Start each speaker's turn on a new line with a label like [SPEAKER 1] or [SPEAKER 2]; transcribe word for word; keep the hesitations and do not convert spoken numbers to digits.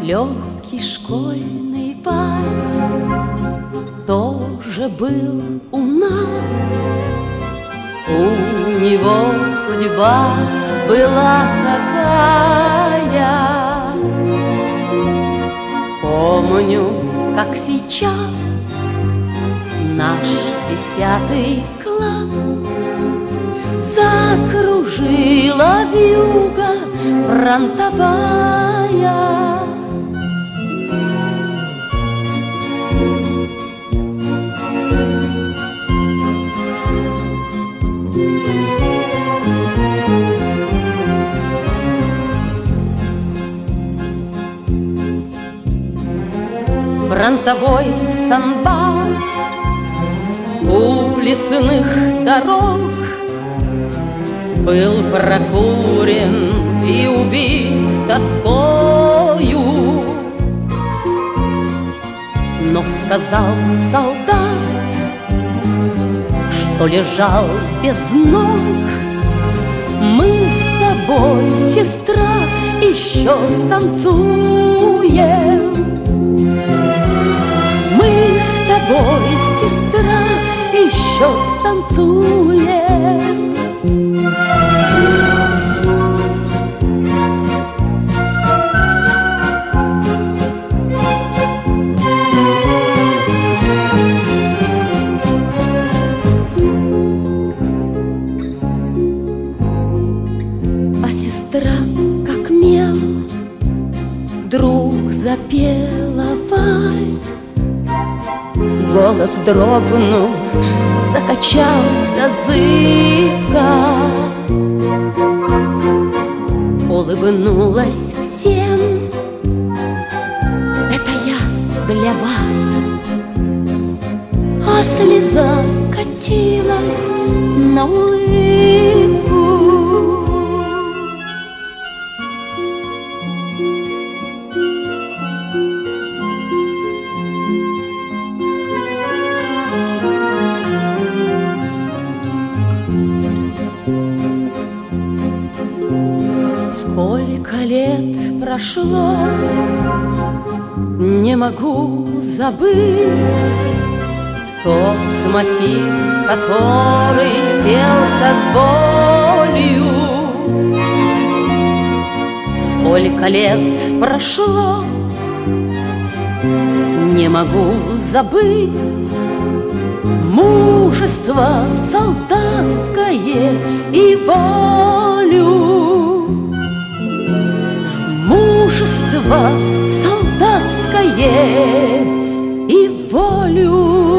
[SPEAKER 1] Легкий школьный вальс тоже был у нас. У него судьба была такая. Помню, как сейчас наш десятый класс закружила вьюга фронтовая. Фронтовой санбат у лесных дорог был прокурен и убит тоскою. Но сказал солдат, что лежал без ног: мы с тобой, сестра, еще станцуем. Мы с тобой, сестра, еще станцуем. А сестра, как мел, вдруг запела вальс. Голос дрогнул, закачался зыбко, улыбнулась всем: это я для вас. А слеза катилась на улыбку. Сколько лет прошло, не могу забыть тот мотив, который пелся с болью. Сколько лет прошло, не могу забыть мужество солдатское и волю. Мужество солдатское и волю.